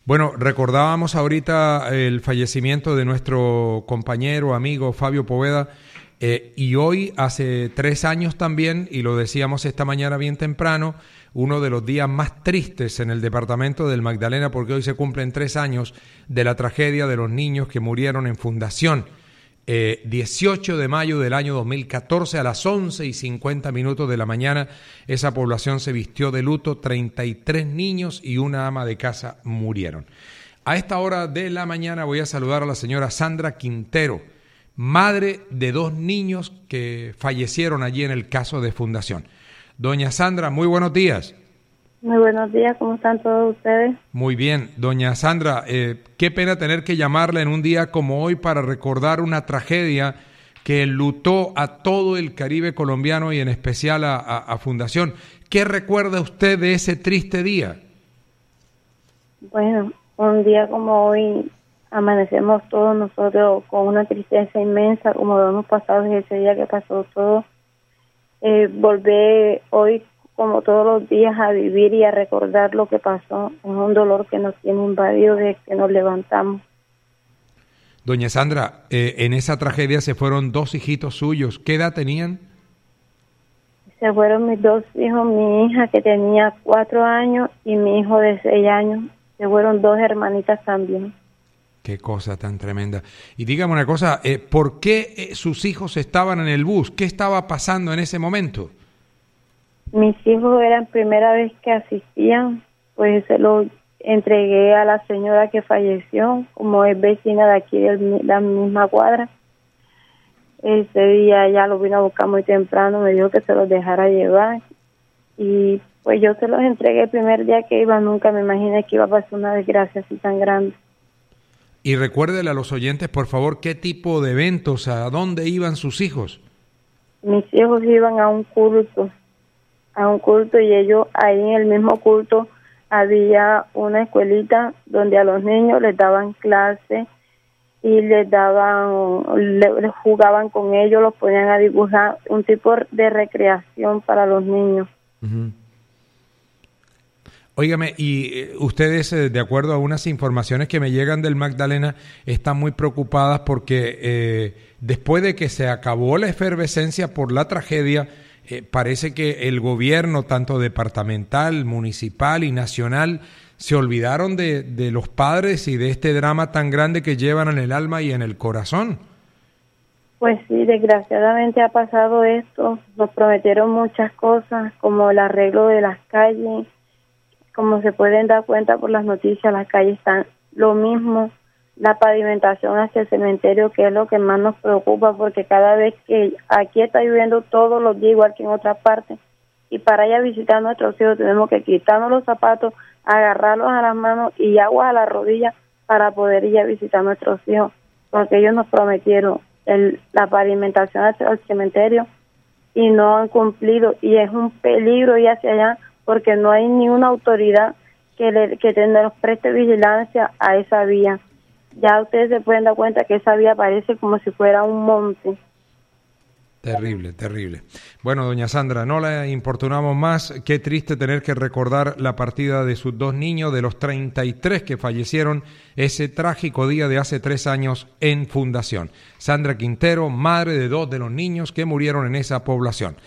Bueno, recordábamos ahorita el fallecimiento de nuestro compañero, amigo Fabio Poveda, y hoy hace 3 años también, y lo decíamos esta mañana bien temprano, uno de los días más tristes en el departamento del Magdalena, porque hoy se cumplen 3 años de la tragedia de los niños que murieron en Fundación. 18 de mayo del año 2014 a las 11:50 de la mañana, esa población se vistió de luto, 33 niños y una ama de casa murieron. A esta hora de la mañana voy a saludar a la señora Sandra Quintero, madre de 2 niños que fallecieron allí en el caso de Fundación. Doña Sandra, muy buenos días. Muy buenos días, ¿cómo están todos ustedes? Muy bien, doña Sandra, qué pena tener que llamarla en un día como hoy para recordar una tragedia que enlutó a todo el Caribe colombiano y en especial a Fundación. ¿Qué recuerda usted de ese triste día? Bueno, un día como hoy amanecemos todos nosotros con una tristeza inmensa, como lo hemos pasado desde ese día que pasó todo. Volver hoy como todos los días a vivir y a recordar lo que pasó, es un dolor que nos tiene invadido desde que nos levantamos. Doña Sandra, en esa tragedia se fueron 2 hijitos suyos. ¿Qué edad tenían? Se fueron mis 2 hijos, mi hija que tenía 4 años y mi hijo de 6 años. Se fueron 2 hermanitas también. Qué cosa tan tremenda. Y dígame una cosa, ¿por qué sus hijos estaban en el bus? ¿Qué estaba pasando en ese momento? Mis hijos eran primera vez que asistían, pues se lo entregué a la señora que falleció, como es vecina de aquí de la misma cuadra. Ese día ya lo vino a buscar muy temprano, me dijo que se los dejara llevar y pues yo se los entregué el primer día que iba, nunca me imaginé que iba a pasar una desgracia así tan grande. Y recuérdele a los oyentes, por favor, qué tipo de eventos, a dónde iban sus hijos. Mis hijos iban a un culto y ellos ahí en el mismo culto había una escuelita donde a los niños les daban clase y les jugaban con ellos, los ponían a dibujar, un tipo de recreación para los niños. Uh-huh. Óigame, y ustedes, de acuerdo a unas informaciones que me llegan del Magdalena, están muy preocupadas porque después de que se acabó la efervescencia por la tragedia, parece que el gobierno, tanto departamental, municipal y nacional, se olvidaron de los padres y de este drama tan grande que llevan en el alma y en el corazón. Pues sí, desgraciadamente ha pasado esto. Nos prometieron muchas cosas, como el arreglo de las calles. Como se pueden dar cuenta por las noticias, las calles están lo mismo. La pavimentación hacia el cementerio, que es lo que más nos preocupa, porque cada vez que aquí está lloviendo todos los días, igual que en otras partes, y para ir a visitar a nuestros hijos tenemos que quitarnos los zapatos, agarrarlos a las manos y agua a las rodillas para poder ir a visitar a nuestros hijos, porque ellos nos prometieron la pavimentación hacia el cementerio y no han cumplido, y es un peligro ir hacia allá porque no hay ni una autoridad que nos preste vigilancia a esa vía. Ya ustedes se pueden dar cuenta que esa vía parece como si fuera un monte. Terrible, terrible. Bueno, doña Sandra, no la importunamos más. Qué triste tener que recordar la partida de sus 2 niños, de los 33 que fallecieron ese trágico día de hace 3 años en Fundación. Sandra Quintero, madre de 2 de los niños que murieron en esa población.